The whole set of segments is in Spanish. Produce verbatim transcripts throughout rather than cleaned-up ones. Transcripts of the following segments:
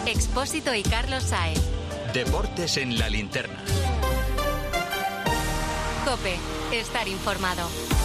Expósito y Carlos Sáez. Deportes en la linterna. COPE, estar informado.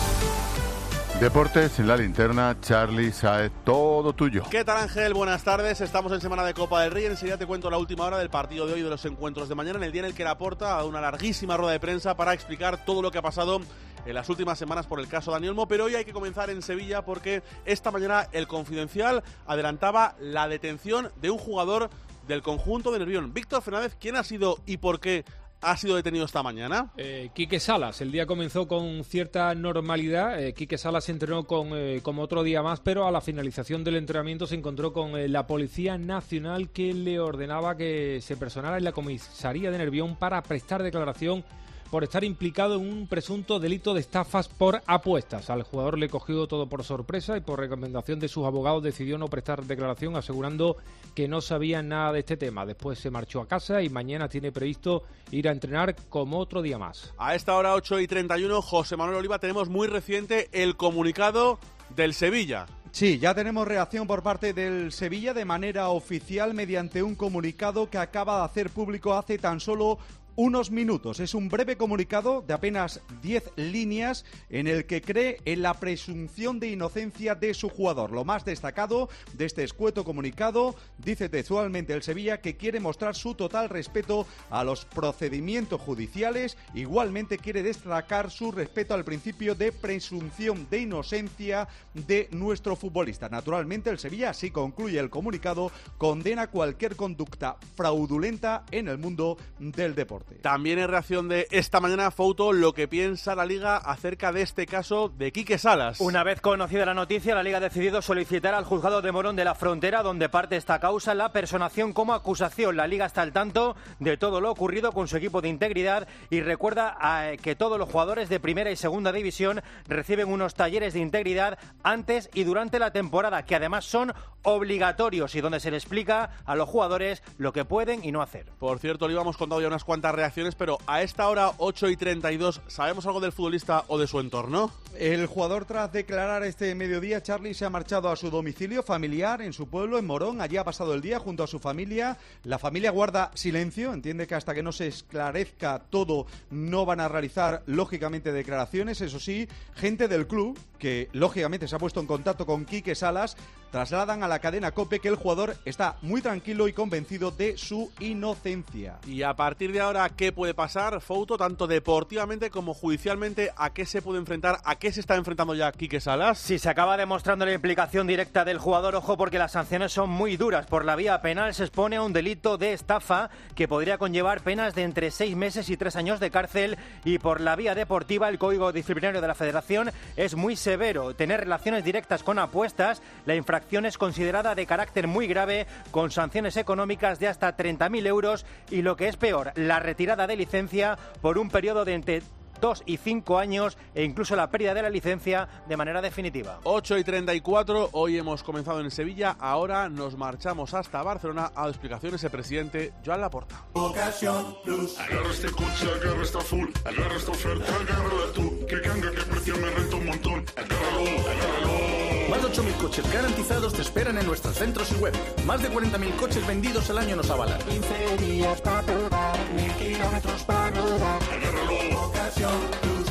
Deportes en la linterna, Charly Sáez, todo tuyo. ¿Qué tal, Ángel? Buenas tardes. Estamos en semana de Copa del Rey. Enseguida te cuento la última hora del partido de hoy y de los encuentros de mañana, en el día en el que Laporta ha dado una larguísima rueda de prensa para explicar todo lo que ha pasado en las últimas semanas por el caso Dani Olmo. Pero hoy hay que comenzar en Sevilla porque esta mañana el Confidencial adelantaba la detención de un jugador del conjunto de Nervión. Víctor Fernández, ¿quién ha sido y por qué ha sido detenido esta mañana? Eh, Quique Salas. El día comenzó con cierta normalidad. Eh, Quique Salas se entrenó con, eh, como otro día más, pero a la finalización del entrenamiento se encontró con eh, la Policía Nacional, que le ordenaba que se personara en la comisaría de Nervión para prestar declaración por estar implicado en un presunto delito de estafas por apuestas. Al jugador le cogió todo por sorpresa y por recomendación de sus abogados decidió no prestar declaración, asegurando que no sabía nada de este tema. Después se marchó a casa y mañana tiene previsto ir a entrenar como otro día más. A esta hora, ocho y treinta y uno, José Manuel Oliva, tenemos muy reciente el comunicado del Sevilla. Sí, ya tenemos reacción por parte del Sevilla de manera oficial mediante un comunicado que acaba de hacer público hace tan solo unos minutos. Es un breve comunicado de apenas diez líneas en el que cree en la presunción de inocencia de su jugador. Lo más destacado de este escueto comunicado, dice textualmente el Sevilla que quiere mostrar su total respeto a los procedimientos judiciales. Igualmente quiere destacar su respeto al principio de presunción de inocencia de nuestro futbolista. Naturalmente el Sevilla, así concluye el comunicado, condena cualquier conducta fraudulenta en el mundo del deporte. También en reacción de esta mañana, Fouto, lo que piensa la Liga acerca de este caso de Quique Salas. Una vez conocida la noticia, la Liga ha decidido solicitar al juzgado de Morón de la Frontera, donde parte esta causa, la personación como acusación. La Liga está al tanto de todo lo ocurrido con su equipo de integridad y recuerda a, que todos los jugadores de primera y segunda división reciben unos talleres de integridad antes y durante la temporada, que además son obligatorios y donde se le explica a los jugadores lo que pueden y no hacer. Por cierto, le hemos contado ya unas cuantas reacciones, pero a esta hora, ocho y treinta y dos, ¿sabemos algo del futbolista o de su entorno? El jugador, tras declarar este mediodía, Charly, se ha marchado a su domicilio familiar en su pueblo, en Morón. Allí ha pasado el día junto a su familia. La familia guarda silencio, entiende que hasta que no se esclarezca todo no van a realizar, lógicamente, declaraciones. Eso sí, gente del club, que lógicamente se ha puesto en contacto con Quique Salas, trasladan a la cadena COPE que el jugador está muy tranquilo y convencido de su inocencia. Y a partir de ahora, ¿qué puede pasar, Fouto, tanto deportivamente como judicialmente? ¿A qué se puede enfrentar? ¿A qué se está enfrentando ya Quique Salas? Si se acaba demostrando la implicación directa del jugador, ojo, porque las sanciones son muy duras. Por la vía penal se expone a un delito de estafa que podría conllevar penas de entre seis meses y tres años de cárcel, y por la vía deportiva el Código Disciplinario de la Federación es muy severo. Tener relaciones directas con apuestas, la infracción es considerada de carácter muy grave, con sanciones económicas de hasta treinta mil euros y, lo que es peor, la retirada de licencia por un periodo de entre dos y cinco años e incluso la pérdida de la licencia de manera definitiva. ocho y treinta y cuatro, hoy hemos comenzado en Sevilla, ahora nos marchamos hasta Barcelona. Ha dado explicaciones el presidente Joan Laporta. Ocasión Plus. Agarra este coche, agarra esta full, agarra esta oferta, agárrala tú, que canga, que precio me renta un montón. Agárralo, agárralo. Más de ocho mil coches garantizados te esperan en nuestros centros y web. Más de cuarenta mil coches vendidos al año nos avalan. quince días para probar, mil kilómetros para rodar. Agárralo, Ocasión Plus.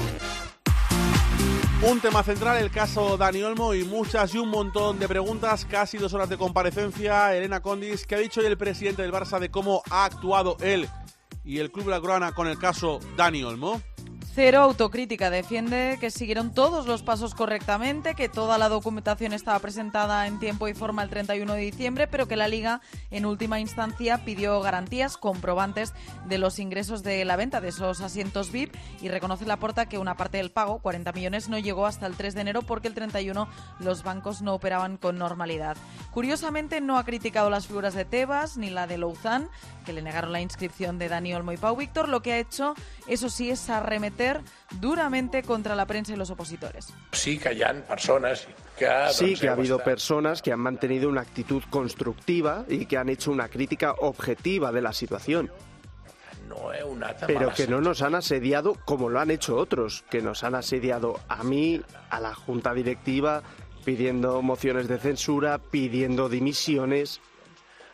Un tema central, el caso Dani Olmo, y muchas y un montón de preguntas, casi dos horas de comparecencia. Elena Condis, ¿qué ha dicho hoy el presidente del Barça de cómo ha actuado él y el club blaugrana con el caso Dani Olmo? Cero autocrítica, defiende que siguieron todos los pasos correctamente, que toda la documentación estaba presentada en tiempo y forma el treinta y uno de diciembre, pero que la Liga en última instancia pidió garantías comprobantes de los ingresos de la venta de esos asientos V I P, y reconoce Laporta que una parte del pago, cuarenta millones, no llegó hasta el tres de enero porque el treinta y uno los bancos no operaban con normalidad. Curiosamente no ha criticado las figuras de Tebas ni la de Louzán, que le negaron la inscripción de Dani Olmo y Pau Víctor. Lo que ha hecho, eso sí, es arremeter duramente contra la prensa y los opositores. Sí que hi ha persones que... Sí que ha habido personas que han mantenido una actitud constructiva y que han hecho una crítica objetiva de la situación. No es una Pero que no nos han asediado como lo han hecho otros, que nos han asediado a mí, a la junta directiva, pidiendo mociones de censura, pidiendo dimisiones.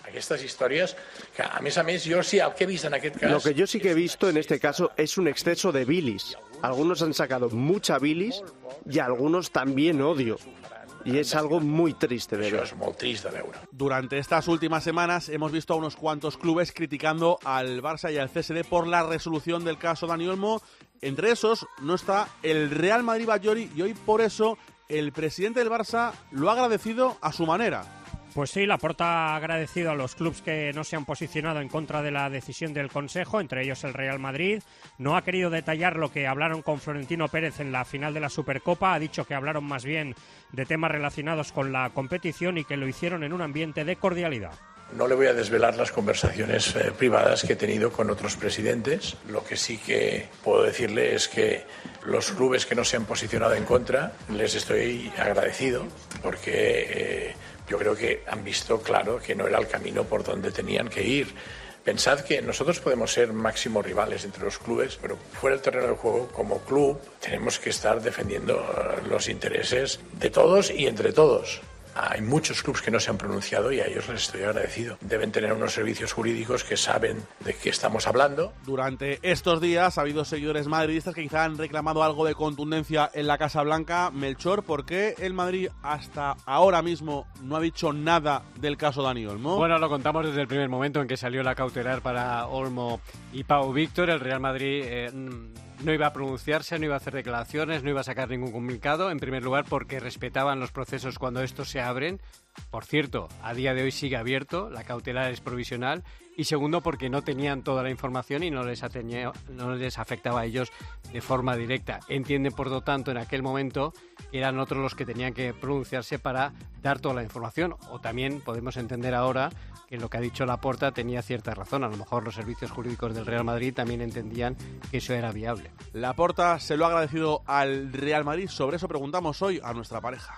Aquestes històries, que a més a més jo sí, el que he vist en aquest cas... Lo que yo sí que he visto en este caso es un exceso de bilis. Algunos han sacado mucha bilis y algunos también odio. Y es algo muy triste de ver. Això és molt trist de veure. Durante estas últimas semanas hemos visto a unos cuantos clubes criticando al Barça y al C S D por la resolución del caso Dani Olmo. Entre esos no está el Real Madrid-Ballori y hoy por eso el presidente del Barça lo ha agradecido a su manera. Pues sí, Laporta ha agradecido a los clubes que no se han posicionado en contra de la decisión del Consejo, entre ellos el Real Madrid. No ha querido detallar lo que hablaron con Florentino Pérez en la final de la Supercopa. Ha dicho que hablaron más bien de temas relacionados con la competición y que lo hicieron en un ambiente de cordialidad. No le voy a desvelar las conversaciones eh, privadas que he tenido con otros presidentes. Lo que sí que puedo decirle es que los clubes que no se han posicionado en contra les estoy agradecido porque... Eh, Yo creo que han visto claro que no era el camino por donde tenían que ir. Pensad que nosotros podemos ser máximos rivales entre los clubes, pero fuera del terreno de juego, como club, tenemos que estar defendiendo los intereses de todos y entre todos. Hay muchos clubes que no se han pronunciado y a ellos les estoy agradecido. Deben tener unos servicios jurídicos que saben de qué estamos hablando. Durante estos días ha habido seguidores madridistas que quizá han reclamado algo de contundencia en la Casa Blanca. Melchor, ¿por qué el Madrid hasta ahora mismo no ha dicho nada del caso Dani Olmo? Bueno, lo contamos desde el primer momento en que salió la cautelar para Olmo y Pau Víctor. El Real Madrid... Eh, no iba a pronunciarse, no iba a hacer declaraciones, no iba a sacar ningún comunicado, en primer lugar porque respetaban los procesos cuando estos se abren. Por cierto, a día de hoy sigue abierto, la cautelar es provisional, y segundo porque no tenían toda la información y no les, atenía, no les afectaba a ellos de forma directa. Entienden, por lo tanto, en aquel momento que eran otros los que tenían que pronunciarse para dar toda la información, o también podemos entender ahora que lo que ha dicho Laporta tenía cierta razón. A lo mejor los servicios jurídicos del Real Madrid también entendían que eso era viable. Laporta se lo ha agradecido al Real Madrid. Sobre eso preguntamos hoy a nuestra pareja.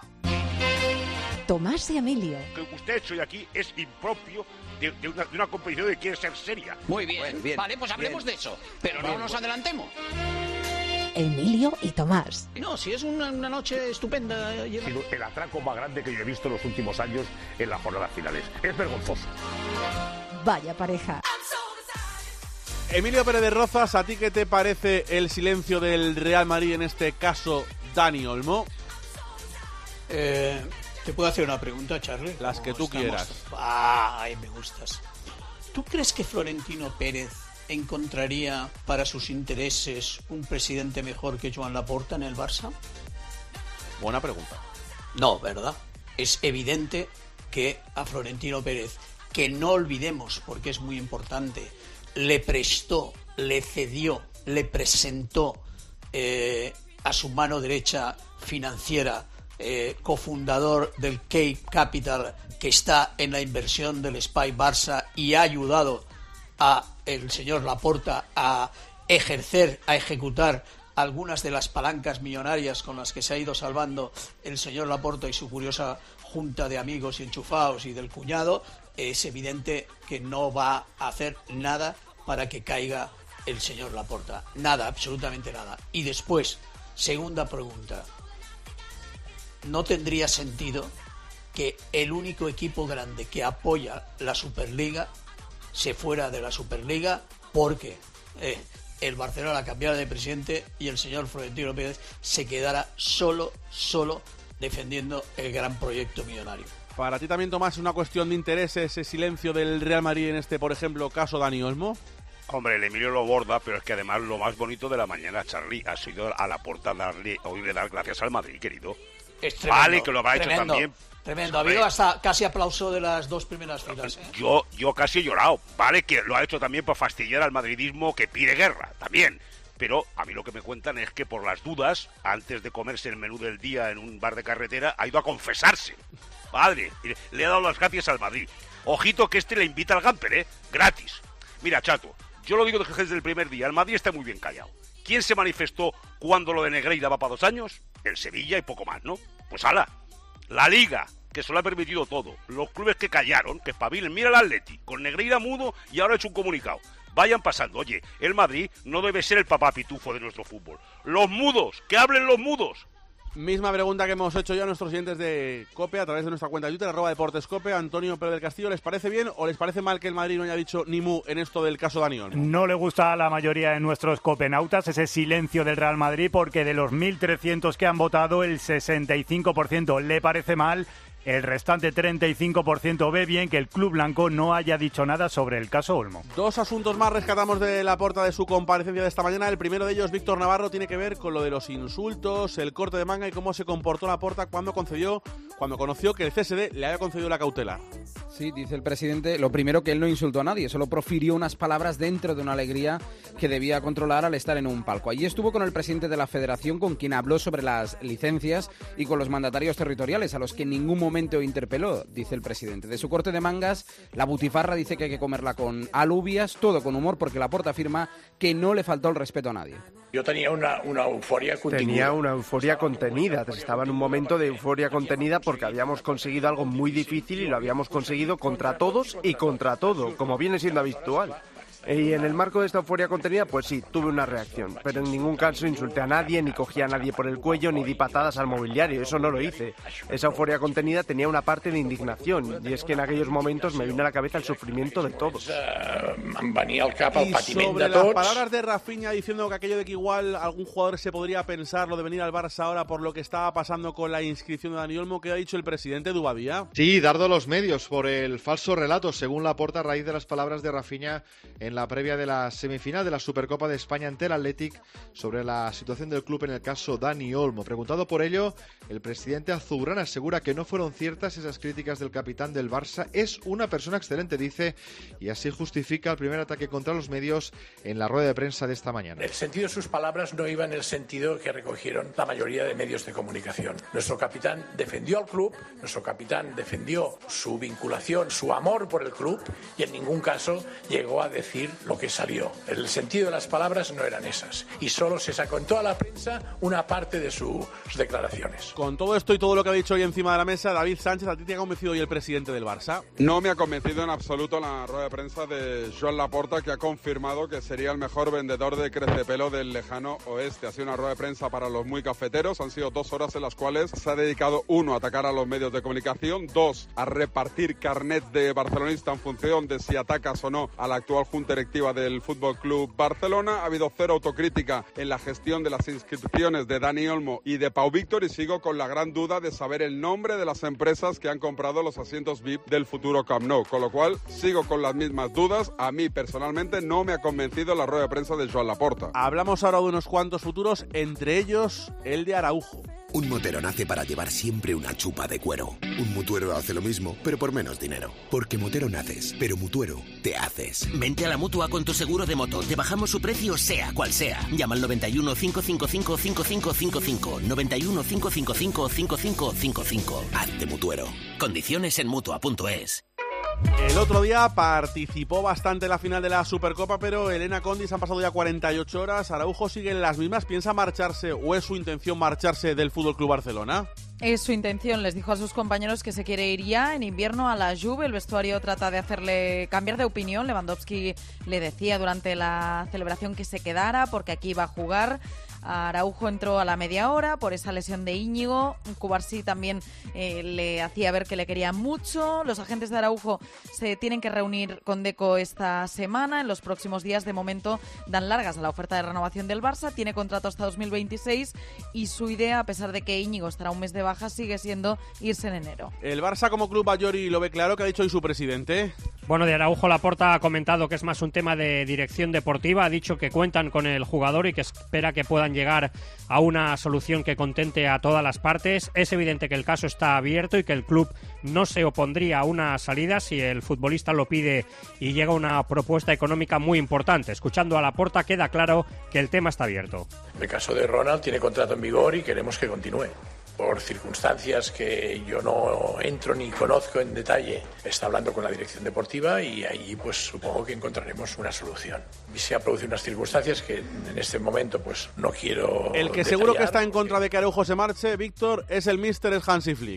Tomás y Emilio. Que usted hecho aquí es impropio de, de, una, de una competición que quiere ser seria. Muy bien, bueno, bien vale, pues hablemos bien. de eso, pero Bien, no nos bueno. adelantemos. Emilio y Tomás. No, si es una, una noche estupenda. Ha sido el atraco más grande que yo he visto en los últimos años en las jornadas finales. Es vergonzoso. Vaya pareja. Emilio Pérez de Rozas, ¿a ti qué te parece el silencio del Real Madrid en este caso Dani Olmo? Eh, ¿Te puedo hacer una pregunta, Charlie? Las que tú estamos? quieras. Ay, me gustas. ¿Tú crees que Florentino Pérez encontraría para sus intereses un presidente mejor que Joan Laporta en el Barça? Buena pregunta. No, ¿verdad? Es evidente que a Florentino Pérez, que no olvidemos, porque es muy importante, le prestó, le cedió, le presentó eh, a su mano derecha financiera, eh, cofundador del Cape Capital, que está en la inversión del Spy Barça y ha ayudado a el señor Laporta a ejercer, a ejecutar algunas de las palancas millonarias con las que se ha ido salvando el señor Laporta y su curiosa junta de amigos y enchufados y del cuñado. Es evidente que no va a hacer nada para que caiga el señor Laporta. Nada, absolutamente nada. Y después, segunda pregunta. ¿No tendría sentido que el único equipo grande que apoya la Superliga se fuera de la Superliga porque eh, el Barcelona cambiara de presidente y el señor Florentino Pérez se quedara solo, solo defendiendo el gran proyecto millonario? ¿Para ti también, Tomás, es una cuestión de interés ese silencio del Real Madrid en este, por ejemplo, caso Dani Olmo? Hombre, el Emilio lo borda, pero es que además lo más bonito de la mañana, Charlie, ha sido a Laporta darle, oírle dar gracias al Madrid, querido. Es tremendo, vale, que lo habrá tremendo, hecho también. Tremendo, ha habido hasta casi aplauso de las dos primeras filas. ¿eh? Yo, yo casi he llorado, vale, que lo ha hecho también para fastidiar al madridismo que pide guerra, también. Pero a mí lo que me cuentan es que por las dudas, antes de comerse el menú del día en un bar de carretera, ha ido a confesarse. Padre, le ha dado las gracias al Madrid. Ojito que este le invita al Gamper, ¿eh? Gratis. Mira, chato, yo lo digo desde el primer día, el Madrid está muy bien callado. ¿Quién se manifestó cuando lo de Negreira va para dos años? El Sevilla y poco más, ¿no? Pues ala, la Liga, que se lo ha permitido todo. Los clubes que callaron, que espabilen. Mira el Atleti, con Negreira mudo y ahora ha hecho un comunicado. Vayan pasando. Oye, el Madrid no debe ser el papá pitufo de nuestro fútbol. Los mudos, que hablen los mudos. Misma pregunta que hemos hecho ya a nuestros oyentes de COPE a través de nuestra cuenta de Twitter, arroba deportescope. Antonio Pérez del Castillo, ¿les parece bien o les parece mal que el Madrid no haya dicho ni mu en esto del caso Dani Olmo? No le gusta a la mayoría de nuestros copenautas ese silencio del Real Madrid, porque de los mil trescientos que han votado, el sesenta y cinco por ciento le parece mal. El restante treinta y cinco por ciento ve bien que el club blanco no haya dicho nada sobre el caso Olmo. Dos asuntos más rescatamos de Laporta de su comparecencia de esta mañana. El primero de ellos, Víctor Navarro, tiene que ver con lo de los insultos, el corte de manga y cómo se comportó Laporta cuando concedió, cuando conoció que el C S D le había concedido la cautelar. Sí, dice el presidente, lo primero, que él no insultó a nadie, solo profirió unas palabras dentro de una alegría que debía controlar al estar en un palco. Allí estuvo con el presidente de la federación, con quien habló sobre las licencias, y con los mandatarios territoriales, a los que en ningún momento interpeló, dice el presidente. De su corte de mangas, la butifarra dice que hay que comerla con alubias, todo con humor, porque Laporta afirma que no le faltó el respeto a nadie. Yo tenía una, una euforia contenida. Tenía una euforia contenida. Estaba en un momento de euforia contenida porque habíamos conseguido algo muy difícil y lo habíamos conseguido contra todos y contra todo, como viene siendo habitual. Y en el marco de esta euforia contenida, pues sí, tuve una reacción, pero en ningún caso insulté a nadie, ni cogí a nadie por el cuello, ni di patadas al mobiliario, eso no lo hice. Esa euforia contenida tenía una parte de indignación, y es que en aquellos momentos me vino a la cabeza el sufrimiento de todos. Em venia al cap el Y patiment sobre de las tots. palabras de Rafinha diciendo que aquello de que igual algún jugador se podría pensar lo de venir al Barça ahora por lo que estaba pasando con la inscripción de Dani Olmo, ¿qué ha dicho el presidente Dubadía? Sí, dardo a los medios por el falso relato, según Laporta, a raíz de las palabras de Rafinha en la previa de la semifinal de la Supercopa de España ante el Athletic sobre la situación del club en el caso Dani Olmo. Preguntado por ello, el presidente azulgrana asegura que no fueron ciertas esas críticas del capitán del Barça. Es una persona excelente, dice, y así justifica el primer ataque contra los medios en la rueda de prensa de esta mañana. El sentido de sus palabras no iba en el sentido que recogieron la mayoría de medios de comunicación. Nuestro capitán defendió al club, nuestro capitán defendió su vinculación, su amor por el club, y en ningún caso llegó a decir lo que salió. El sentido de las palabras no eran esas, y solo se sacó en toda la prensa una parte de sus declaraciones. Con todo esto y todo lo que ha dicho hoy encima de la mesa, David Sánchez, ¿a ti te ha convencido hoy el presidente del Barça? No me ha convencido en absoluto la rueda de prensa de Joan Laporta, que ha confirmado que sería el mejor vendedor de crecepelo del lejano oeste. Ha sido una rueda de prensa para los muy cafeteros. Han sido dos horas en las cuales se ha dedicado, uno, a atacar a los medios de comunicación, dos, a repartir carnet de barcelonista en función de si atacas o no a la actual junta directiva del Fútbol Club Barcelona. Ha habido cero autocrítica en la gestión de las inscripciones de Dani Olmo y de Pau Víctor, y sigo con la gran duda de saber el nombre de las empresas que han comprado los asientos V I P del futuro Camp Nou, con lo cual sigo con las mismas dudas. A mí personalmente no me ha convencido la rueda de prensa de Joan Laporta. Hablamos ahora de unos cuantos futuros, entre ellos el de Araujo. Un motero nace para llevar siempre una chupa de cuero. Un mutuero hace lo mismo, pero por menos dinero. Porque motero naces, pero mutuero te haces. Vente a la Mutua con tu seguro de moto. Te bajamos su precio sea cual sea. Llama al noventa y uno, cinco cinco cinco, cinco cinco cinco cinco. noventa y uno, cinco cinco cinco, cinco cinco cinco cinco. Hazte mutuero. Condiciones en Mutua punto es. El otro día participó bastante en la final de la Supercopa, pero Elena Condis, han pasado ya cuarenta y ocho horas. Araujo sigue en las mismas. ¿Piensa marcharse o es su intención marcharse del Fútbol Club Barcelona? Es su intención, les dijo a sus compañeros que se quiere ir ya en invierno a la Juve. El vestuario trata de hacerle cambiar de opinión. Lewandowski le decía durante la celebración que se quedara porque aquí iba a jugar. Araujo entró a la media hora por esa lesión de Íñigo. Cubarsí también eh, le hacía ver que le quería mucho. Los agentes de Araujo se tienen que reunir con Deco esta semana. En los próximos días, de momento, dan largas a la oferta de renovación del Barça. Tiene contrato hasta dos mil veintiséis y su idea, a pesar de que Íñigo estará un mes de baja, sigue siendo irse en enero. El Barça como club Bayori lo ve claro. ¿Qué ha dicho hoy su presidente? Bueno, de Araujo, Laporta ha comentado que es más un tema de dirección deportiva. Ha dicho que cuentan con el jugador y que espera que puedan llegar a una solución que contente a todas las partes. Es evidente que el caso está abierto y que el club no se opondría a una salida si el futbolista lo pide y llega una propuesta económica muy importante. Escuchando a Laporta, queda claro que el tema está abierto. El caso de Ronald tiene contrato en vigor y queremos que continúe. Por circunstancias que yo no entro ni conozco en detalle, está hablando con la dirección deportiva y ahí pues supongo que encontraremos una solución. Y se han producido unas circunstancias que en este momento pues no quiero El que detallar. seguro que está en contra de que Araujo se marche, Víctor, es el míster, es Hansi Flick.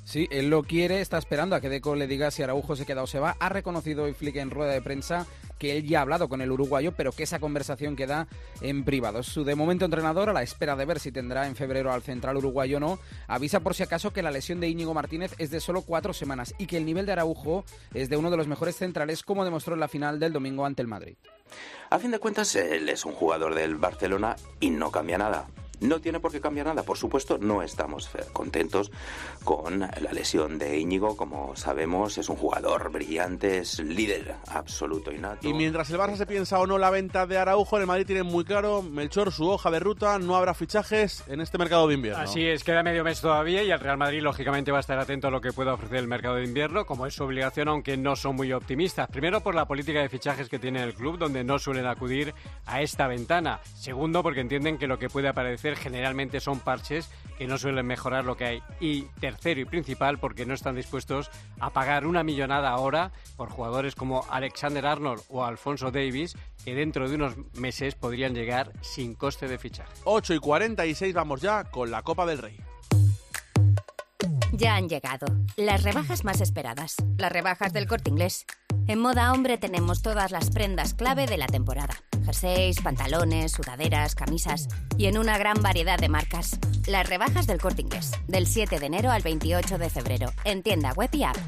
Sí, él lo quiere, está esperando a que Deco le diga si Araujo se queda o se va. Ha reconocido hoy Flick en rueda de prensa que él ya ha hablado con el uruguayo, pero que esa conversación queda en privado. Su de momento entrenador, a la espera de ver si tendrá en febrero al central uruguayo o no, avisa por si acaso que la lesión de Íñigo Martínez es de solo cuatro semanas y que el nivel de Araujo es de uno de los mejores centrales, como demostró en la final del domingo ante el Madrid. A fin de cuentas, él es un jugador del Barcelona y no cambia nada. No tiene por qué cambiar nada, por supuesto, no estamos contentos con la lesión de Íñigo, como sabemos, es un jugador brillante, es líder absoluto y nato. Y mientras el Barça se piensa o no la venta de Araujo, el Madrid tiene muy claro, Melchor, su hoja de ruta, no habrá fichajes en este mercado de invierno. Así es, queda medio mes todavía y el Real Madrid lógicamente va a estar atento a lo que pueda ofrecer el mercado de invierno, como es su obligación, aunque no son muy optimistas. Primero, por la política de fichajes que tiene el club, donde no suelen acudir a esta ventana. Segundo, porque entienden que lo que puede aparecer generalmente son parches que no suelen mejorar lo que hay. Y tercero y principal, porque no están dispuestos a pagar una millonada ahora por jugadores como Alexander Arnold o Alphonso Davies, que dentro de unos meses podrían llegar sin coste de fichaje. ocho y cuarenta y seis, vamos ya con la Copa del Rey. Ya han llegado las rebajas más esperadas, las rebajas del Corte Inglés. En Moda Hombre tenemos todas las prendas clave de la temporada. Jerseys, pantalones, sudaderas, camisas y en una gran variedad de marcas. Las rebajas del Corte Inglés, del siete de enero al veintiocho de febrero, en tienda web y app.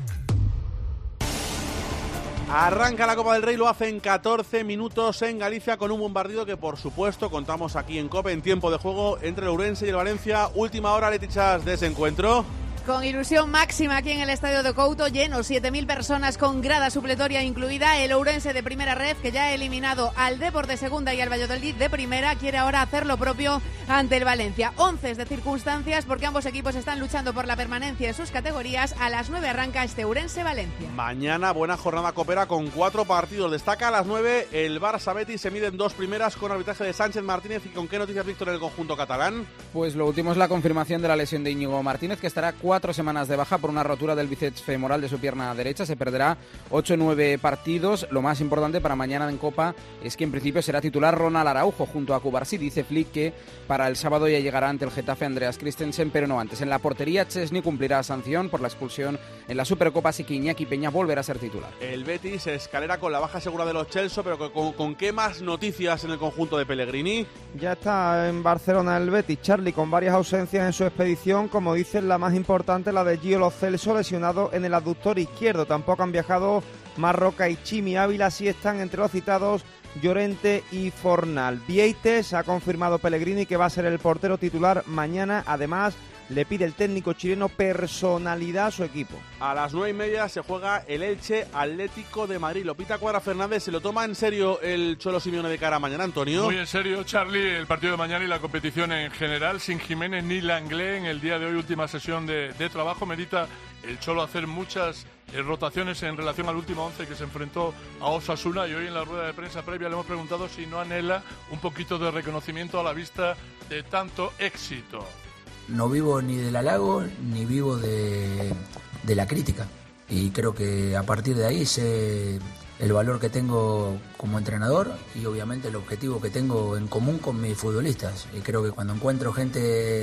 Arranca la Copa del Rey, lo hace en catorce minutos en Galicia con un bombardeo que por supuesto contamos aquí en COPE en tiempo de juego entre el Ourense y el Valencia. Última hora, Letichas, de ese encuentro. Con ilusión máxima aquí en el Estadio de Couto, lleno, siete mil personas con grada supletoria incluida. El Ourense de primera ref, que ya ha eliminado al Depor de segunda y al Valladolid de primera, quiere ahora hacer lo propio ante el Valencia. Once de circunstancias porque ambos equipos están luchando por la permanencia en sus categorías. A las nueve arranca este Ourense-Valencia. Mañana buena jornada copera con cuatro partidos. Destaca a las nueve el Barça-Betis, se miden dos primeras con arbitraje de Sánchez Martínez. ¿Y con qué noticias, Víctor, en el conjunto catalán? Pues lo último es la confirmación de la lesión de Íñigo Martínez, que estará cuatro Cuatro semanas de baja por una rotura del bíceps femoral de su pierna derecha. Se perderá ocho o nueve partidos. Lo más importante para mañana en Copa es que en principio será titular Ronald Araujo junto a Cubarsí. Dice Flick que para el sábado ya llegará ante el Getafe Andreas Christensen, pero no antes. En la portería, Chesney cumplirá sanción por la expulsión en la Supercopa, así que Iñaki Peña volverá a ser titular. El Betis escalera con la baja segura de los Chelsea, pero con, con qué más noticias en el conjunto de Pellegrini. Ya está en Barcelona el Betis, Charlie, con varias ausencias en su expedición, como dicen, la más importante, la de Gio Lo Celso, lesionado en el aductor izquierdo. Tampoco han viajado Marroca y Chimi Ávila, sí están entre los citados Llorente y Fornal. Vieites ha confirmado Pellegrini que va a ser el portero titular mañana. Además, le pide el técnico chileno personalidad a su equipo. A las nueve y media se juega el Elche Atlético de Madrid. Lo pita Cuadra Fernández. ¿Se lo toma en serio el Cholo Simeone de cara a mañana, Antonio? Muy en serio, Charlie, el partido de mañana y la competición en general. Sin Jiménez ni Langlé en el día de hoy, última sesión de, de trabajo. Merita el Cholo hacer muchas eh, rotaciones en relación al último once que se enfrentó a Osasuna, y hoy en la rueda de prensa previa le hemos preguntado si no anhela un poquito de reconocimiento a la vista de tanto éxito. No vivo ni del halago ni vivo de, de la crítica, y creo que a partir de ahí sé el valor que tengo como entrenador y obviamente el objetivo que tengo en común con mis futbolistas, y creo que cuando encuentro gente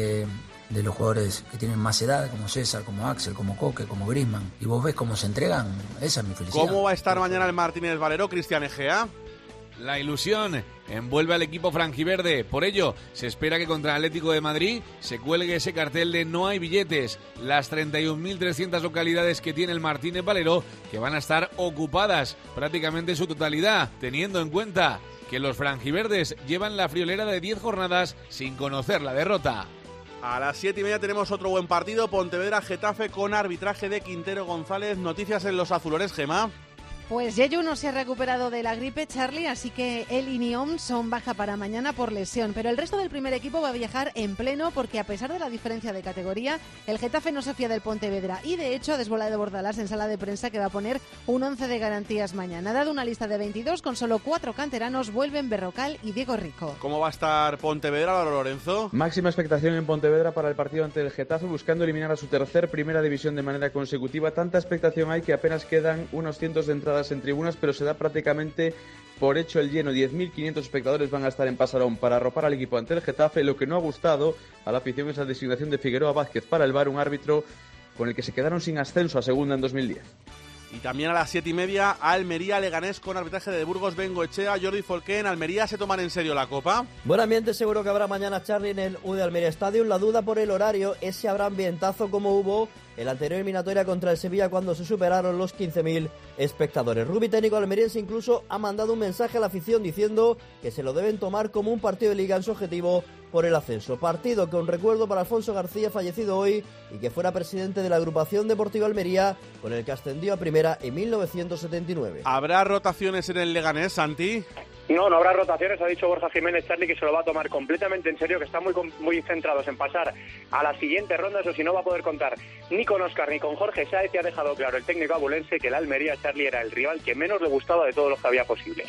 de los jugadores que tienen más edad, como César, como Axel, como Coque, como Griezmann, y vos ves cómo se entregan, esa es mi felicidad. ¿Cómo va a estar mañana el Martínez Valero, Cristian Egea? La ilusión envuelve al equipo franjiverde. Por ello, se espera que contra el Atlético de Madrid se cuelgue ese cartel de no hay billetes. Las treinta y un mil trescientas localidades que tiene el Martínez Valero, que van a estar ocupadas prácticamente en su totalidad, teniendo en cuenta que los franjiverdes llevan la friolera de diez jornadas sin conocer la derrota. A las siete y media tenemos otro buen partido, Pontevedra-Getafe, con arbitraje de Quintero González. Noticias en los azulores, Gemma. Pues Yeyu no se ha recuperado de la gripe, Charlie, así que él y Niom son baja para mañana por lesión. Pero el resto del primer equipo va a viajar en pleno porque, a pesar de la diferencia de categoría, el Getafe no se fía del Pontevedra. Y, de hecho, ha desvolado Bordalás en sala de prensa que va a poner un once de garantías mañana. Ha dado una lista de veintidós, con solo cuatro canteranos, vuelven Berrocal y Diego Rico. ¿Cómo va a estar Pontevedra, Lorenzo? Máxima expectación en Pontevedra para el partido ante el Getafe, buscando eliminar a su tercer primera división de manera consecutiva. Tanta expectación hay que apenas quedan unos cientos de entradas en tribunas, pero se da prácticamente por hecho el lleno. diez mil quinientos espectadores van a estar en Pasarón para arropar al equipo ante el Getafe. Lo que no ha gustado a la afición es la designación de Figueroa Vázquez para el V A R, un árbitro con el que se quedaron sin ascenso a segunda en dos mil diez. Y también a las siete y media, Almería Leganés con arbitraje de Burgos Bengoechea, Jordi Folqué. ¿En Almería se toman en serio la Copa? Buen ambiente seguro que habrá mañana, Charly, en el U de Almería Stadium. La duda por el horario es si habrá ambientazo como hubo en la anterior eliminatoria contra el Sevilla cuando se superaron los quince mil espectadores. Rugby técnico almeriense incluso ha mandado un mensaje a la afición diciendo que se lo deben tomar como un partido de liga en su objetivo por el ascenso. Partido que un recuerdo para Alfonso García, fallecido hoy, y que fuera presidente de la agrupación deportiva Almería, con el que ascendió a primera en mil novecientos setenta y nueve. ¿Habrá rotaciones en el Leganés, Santi? No, no habrá rotaciones, ha dicho Borja Jiménez, Charly, que se lo va a tomar completamente en serio, que están muy muy centrados en pasar a la siguiente ronda, eso sí, no va a poder contar ni con Óscar ni con Jorge Sáez, y ha dejado claro el técnico abulense que el Almería, Charly, era el rival que menos le gustaba de todos los que había posibles.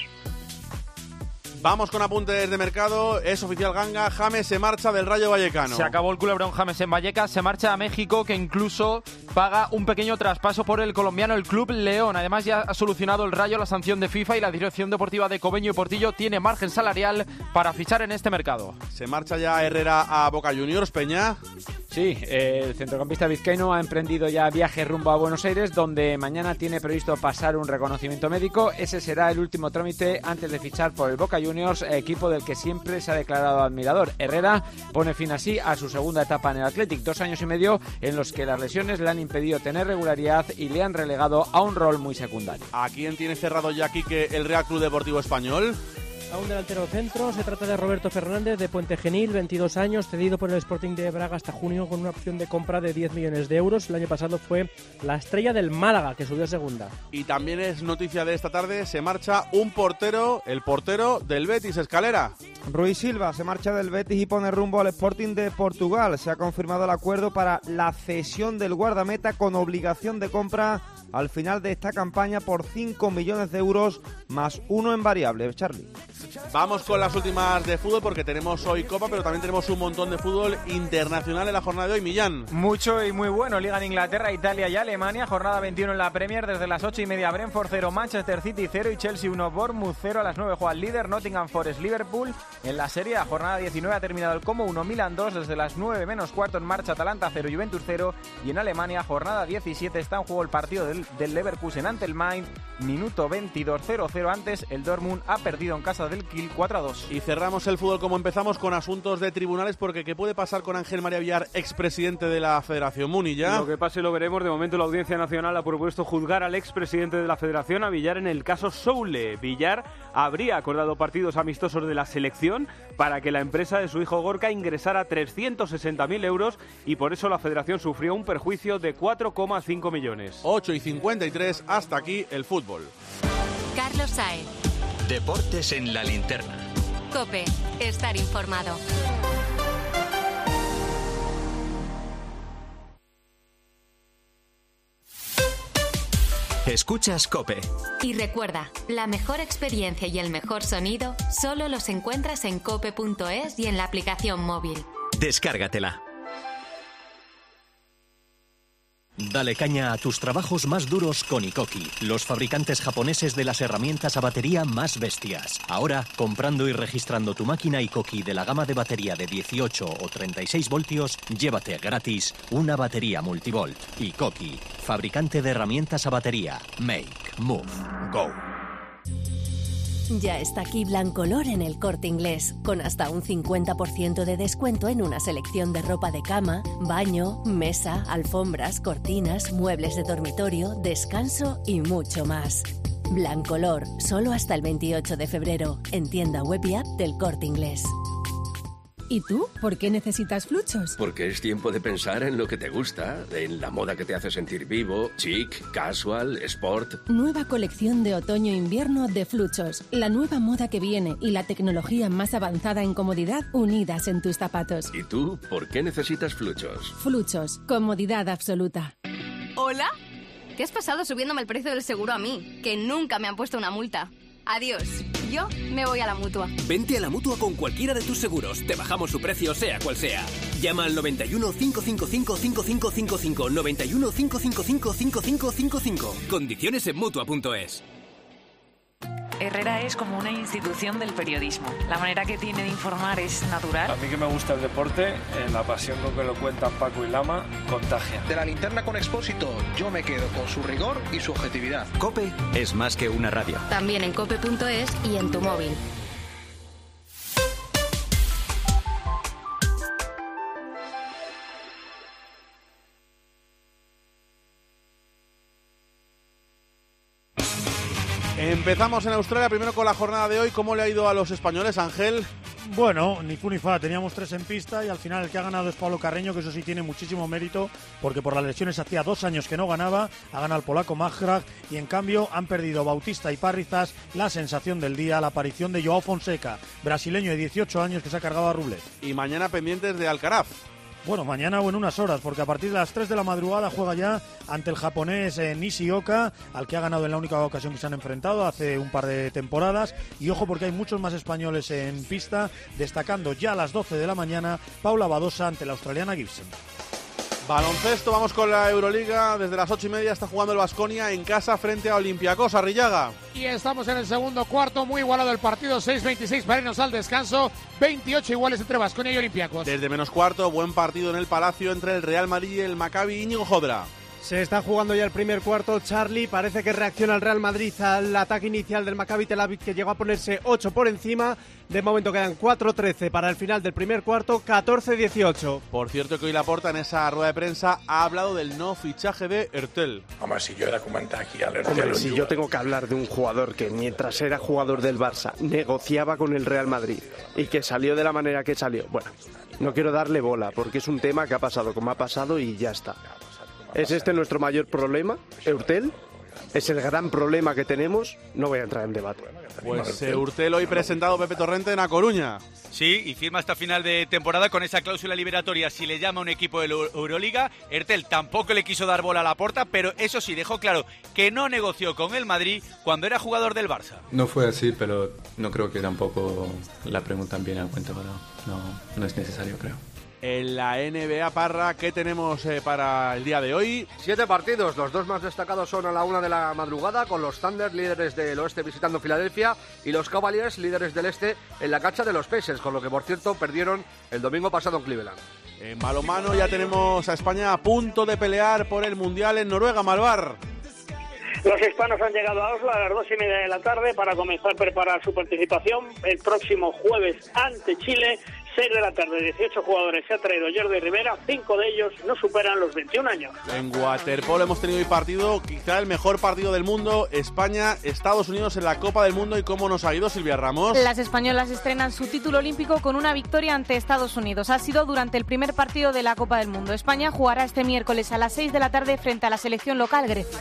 Vamos con apuntes de mercado. Es oficial, Ganga, James se marcha del Rayo Vallecano. Se acabó el culebrón James en Vallecas, se marcha a México, que incluso paga un pequeño traspaso por el colombiano, el Club León. Además ya ha solucionado el Rayo la sanción de FIFA y la Dirección Deportiva de Cobeño y Portillo tiene margen salarial para fichar en este mercado. Se marcha ya Herrera a Boca Juniors, Peña. Sí, el centrocampista vizcaíno ha emprendido ya viaje rumbo a Buenos Aires, donde mañana tiene previsto pasar un reconocimiento médico. Ese será el último trámite antes de fichar por el Boca Juniors, equipo del que siempre se ha declarado admirador. Herrera pone fin así a su segunda etapa en el Athletic, dos años y medio en los que las lesiones le han impedido tener regularidad y le han relegado a un rol muy secundario. ¿A quién tiene cerrado ya aquí que el Real Club Deportivo Español? A un delantero centro, se trata de Roberto Fernández, de Puente Genil, veintidós años, cedido por el Sporting de Braga hasta junio con una opción de compra de diez millones de euros. El año pasado fue la estrella del Málaga, que subió a segunda. Y también es noticia de esta tarde, se marcha un portero, el portero del Betis, Escalera. Rui Silva se marcha del Betis y pone rumbo al Sporting de Portugal. Se ha confirmado el acuerdo para la cesión del guardameta con obligación de compra al final de esta campaña por cinco millones de euros más uno en variable. Charly. Vamos con las últimas de fútbol porque tenemos hoy Copa, pero también tenemos un montón de fútbol internacional en la jornada de hoy. Millán. Mucho y muy bueno. Liga en Inglaterra, Italia y Alemania. Jornada veintiuno en la Premier. Desde las ocho y media Brentford cero, Manchester City cero y Chelsea uno, Bournemouth cero. A las nueve juega el líder Nottingham Forest Liverpool. En la Serie A, jornada diecinueve, ha terminado el Como uno, Milan dos. Desde las nueve menos cuarto en marcha Atalanta cero, Juventus cero. Y en Alemania, jornada diecisiete, está en juego el partido del, del Leverkusen ante el Mainz. Minuto veintidós, cero cero. Antes el Dortmund ha perdido en casa del Kiel cuatro a dos. Y cerramos el fútbol como empezamos con asuntos de tribunales, porque ¿qué puede pasar con Ángel María Villar, expresidente de la Federación? Munilla. Lo que pase lo veremos. De momento la Audiencia Nacional ha propuesto juzgar al expresidente de la Federación, a Villar, en el caso Soule. Villar habría acordado partidos amistosos de la selección para que la empresa de su hijo Gorka ingresara trescientos sesenta mil euros y por eso la Federación sufrió un perjuicio de cuatro coma cinco millones. ocho y cincuenta y tres, hasta aquí el fútbol. Carlos Saez. Deportes en la linterna. COPE. Estar informado. Escuchas COPE. Y recuerda, la mejor experiencia y el mejor sonido solo los encuentras en cope punto es y en la aplicación móvil. Descárgatela. Dale caña a tus trabajos más duros con Ikoki, los fabricantes japoneses de las herramientas a batería más bestias. Ahora, comprando y registrando tu máquina Ikoki de la gama de batería de dieciocho o treinta y seis voltios, llévate gratis una batería multivolt. Ikoki, fabricante de herramientas a batería. Make, move, go. Ya está aquí Blancolor en el Corte Inglés, con hasta un cincuenta por ciento de descuento en una selección de ropa de cama, baño, mesa, alfombras, cortinas, muebles de dormitorio, descanso y mucho más. Blancolor, solo hasta el veintiocho de febrero, en tienda web y app del Corte Inglés. ¿Y tú? ¿Por qué necesitas Fluchos? Porque es tiempo de pensar en lo que te gusta, en la moda que te hace sentir vivo, chic, casual, sport. Nueva colección de otoño-invierno de Fluchos. La nueva moda que viene y la tecnología más avanzada en comodidad unidas en tus zapatos. ¿Y tú? ¿Por qué necesitas Fluchos? Fluchos. Comodidad absoluta. ¿Hola? ¿Qué has pasado subiéndome el precio del seguro a mí? Que nunca me han puesto una multa. Adiós. Yo me voy a la Mutua. Vente a la Mutua con cualquiera de tus seguros. Te bajamos su precio, sea cual sea. Llama al noventa y uno, cinco cinco cinco, cinco cinco cinco cinco. noventa y uno, cinco cinco cinco, cinco cinco cinco cinco. Condiciones en Mutua punto es. Herrera es como una institución del periodismo. La manera que tiene de informar es natural. A mí que me gusta el deporte, eh, la pasión con que lo cuentan Paco y Lama contagia. De la linterna con Expósito, yo me quedo con su rigor y su objetividad. COPE es más que una radio. También en cope punto es y en tu móvil. Empezamos en Australia, primero con la jornada de hoy. ¿Cómo le ha ido a los españoles, Ángel? Bueno, ni fu ni fa, teníamos tres en pista y al final el que ha ganado es Pablo Carreño, que eso sí tiene muchísimo mérito, porque por las lesiones hacía dos años que no ganaba, ha ganado el polaco Majrak y en cambio han perdido Bautista y Parrizas, la sensación del día, la aparición de Joao Fonseca, brasileño de dieciocho años que se ha cargado a Rublev. Y mañana pendientes de Alcaraz. Bueno, mañana o en unas horas, porque a partir de las tres de la madrugada juega ya ante el japonés eh, Nishioka, al que ha ganado en la única ocasión que se han enfrentado hace un par de temporadas. Y ojo, porque hay muchos más españoles en pista, destacando ya a las doce de la mañana Paula Badosa ante la australiana Gibson. Baloncesto, vamos con la Euroliga. Desde las ocho y media está jugando el Baskonia en casa frente a Olympiacos. Arrillaga. Y estamos en el segundo cuarto, muy igualado el partido, seis veintiséis para irnos al descanso, veintiocho iguales entre Baskonia y Olympiacos. Desde menos cuarto, buen partido en el Palacio entre el Real Madrid y el Maccabi. Íñigo Jodra. Se está jugando ya el primer cuarto, Charlie, parece que reacciona el Real Madrid al ataque inicial del Maccabi Tel Aviv, que llegó a ponerse ocho por encima. De momento quedan cuatro trece para el final del primer cuarto, catorce dieciocho. Por cierto que hoy Laporta en esa rueda de prensa ha hablado del no fichaje de Ertel. Home, si yo he de comentar aquí a l'Ertel... Hombre, si yo tengo que hablar de un jugador que mientras era jugador del Barça negociaba con el Real Madrid y que salió de la manera que salió, bueno, no quiero darle bola porque es un tema que ha pasado como ha pasado y ya está. ¿Es este nuestro mayor problema, Eurtel? ¿Es el gran problema que tenemos? No voy a entrar en debate. Pues Eurtel hoy presentado Pepe Torrente en A Coruña. Sí, y firma hasta final de temporada con esa cláusula liberatoria si le llama un equipo de la Euroliga. Ertel tampoco le quiso dar bola a la Porta, pero eso sí, dejó claro que no negoció con el Madrid cuando era jugador del Barça. No fue así, pero no creo que tampoco la preguntan bien a cuenta, pero no, no es necesario, creo. En la N B A, Parra, ¿qué tenemos eh, para el día de hoy? Siete partidos, los dos más destacados son a la una de la madrugada, con los Thunder, líderes del oeste, visitando Filadelfia, y los Cavaliers, líderes del este, en la cancha de los Pacers, con lo que, por cierto, perdieron el domingo pasado en Cleveland. En balonmano ya tenemos a España a punto de pelear por el Mundial en Noruega, Malvar. Los hispanos han llegado a Oslo a las dos y media de la tarde para comenzar a preparar su participación el próximo jueves ante Chile. seis de la tarde, dieciocho jugadores se ha traído Jordi Rivera, cinco de ellos no superan los veintiún años. En waterpolo hemos tenido hoy partido, quizá el mejor partido del mundo, España, Estados Unidos en la Copa del Mundo. ¿Y cómo nos ha ido, Silvia Ramos? Las españolas estrenan su título olímpico con una victoria ante Estados Unidos. Ha sido durante el primer partido de la Copa del Mundo. España jugará este miércoles a las seis de la tarde frente a la selección local Grecia.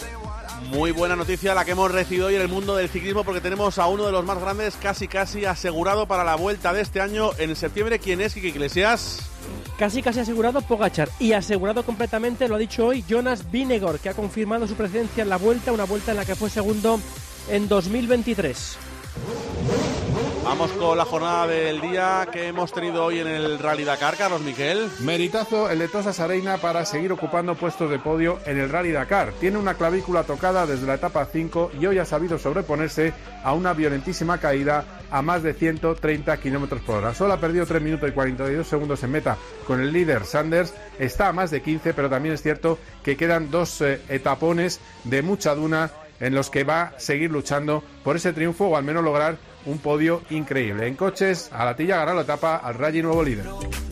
Muy buena noticia la que hemos recibido hoy en el mundo del ciclismo, porque tenemos a uno de los más grandes casi casi asegurado para la vuelta de este año en septiembre. ¿Quién es, Quique Iglesias? Casi casi asegurado Pogačar, y asegurado completamente lo ha dicho hoy Jonas Vingegaard, que ha confirmado su presencia en la vuelta, una vuelta en la que fue segundo en dos mil veintitrés. Vamos con la jornada del día que hemos tenido hoy en el Rally Dakar, Carlos Miquel. Meritazo el de Tosa Sareina para seguir ocupando puestos de podio en el Rally Dakar. Tiene una clavícula tocada desde la etapa cinco y hoy ha sabido sobreponerse a una violentísima caída a más de ciento treinta kilómetros por hora. Solo ha perdido tres minutos y cuarenta y dos segundos en meta con el líder Sanders. Está a más de quince, pero también es cierto que quedan dos eh, etapones de mucha duna en los que va a seguir luchando por ese triunfo o al menos lograr un podio increíble. En coches, Alatilla ganó la etapa al Rally nuevo líder.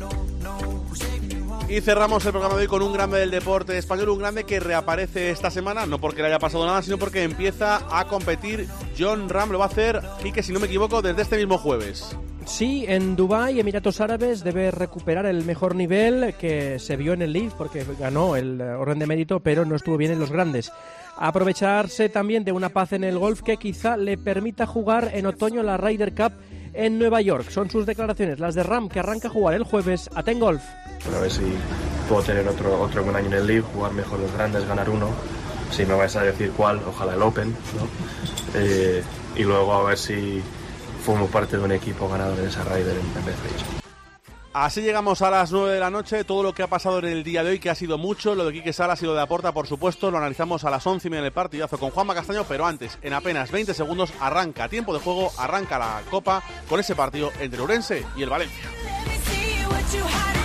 Y cerramos el programa de hoy con un grande del deporte español, un grande que reaparece esta semana, no porque le haya pasado nada, sino porque empieza a competir. Jon Rahm lo va a hacer, y que si no me equivoco, desde este mismo jueves. Sí, en Dubái, Emiratos Árabes, debe recuperar el mejor nivel que se vio en el Leaf, porque ganó el orden de mérito, pero no estuvo bien en los grandes. Aprovecharse también de una paz en el golf que quizá le permita jugar en otoño la Ryder Cup en Nueva York. Son sus declaraciones, las de Rahm, que arranca a jugar el jueves a Ten Golf. Bueno, a ver si puedo tener otro, otro buen año en el Leaf, jugar mejor los grandes, ganar uno. Si me vais a decir cuál, ojalá el Open, ¿no? Eh, y luego a ver si formo parte de un equipo ganador en esa Ryder en vez de ellos. Así llegamos a las nueve de la noche. Todo lo que ha pasado en el día de hoy, que ha sido mucho, lo de Quique Salas y lo de Laporta, por supuesto, lo analizamos a las once y media en el partidazo con Juanma Castaño, pero antes, en apenas veinte segundos, arranca tiempo de juego, arranca la Copa con ese partido entre Ourense y el Valencia.